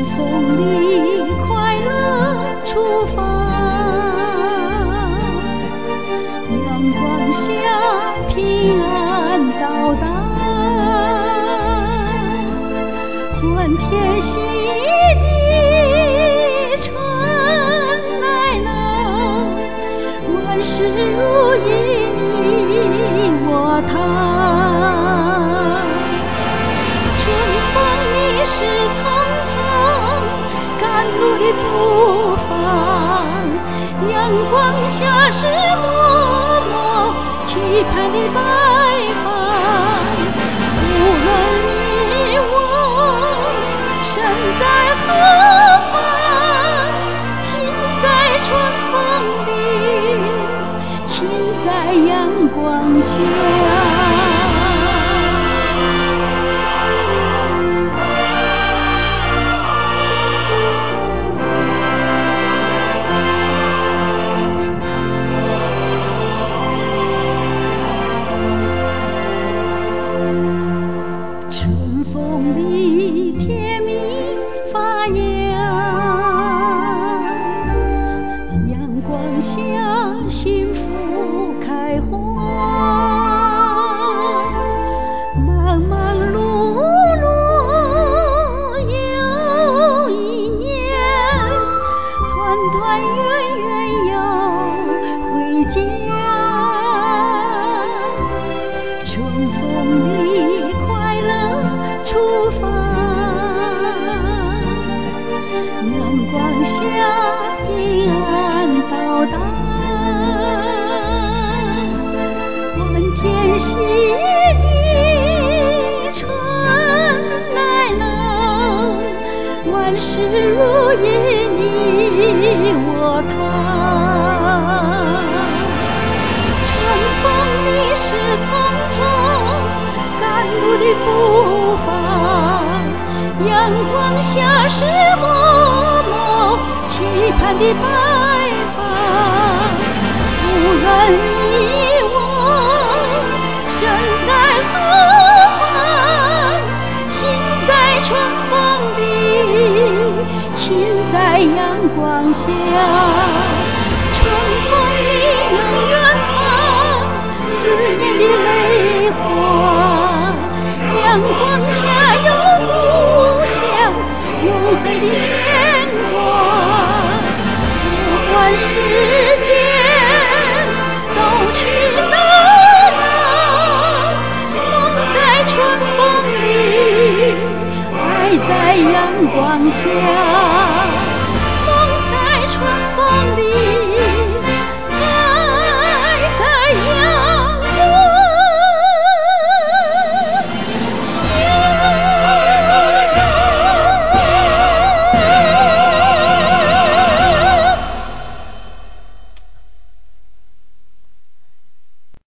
风里快乐出发，阳光下平安到达，欢天喜地春来了，万事如意你我他。是匆匆赶路的步伐，阳光下是默默期盼的白发。无论你我身在何方，心在春风里，情在阳光下。春风里甜蜜发芽，阳光下幸福开花。忙忙碌碌又一年，团团圆圆要回家。春风里出发，阳光下平安到达，欢天喜地春来了，万事如意你我他。春风里是匆匆赶路的步伐，阳光下是默默期盼的白发。无论你我身在何方，心在春风里，情在阳光下。春风里有远方，思念的泪花，阳光下有故乡永恒的牵挂。不管时间都去哪了，梦在春风里，爱在阳光下。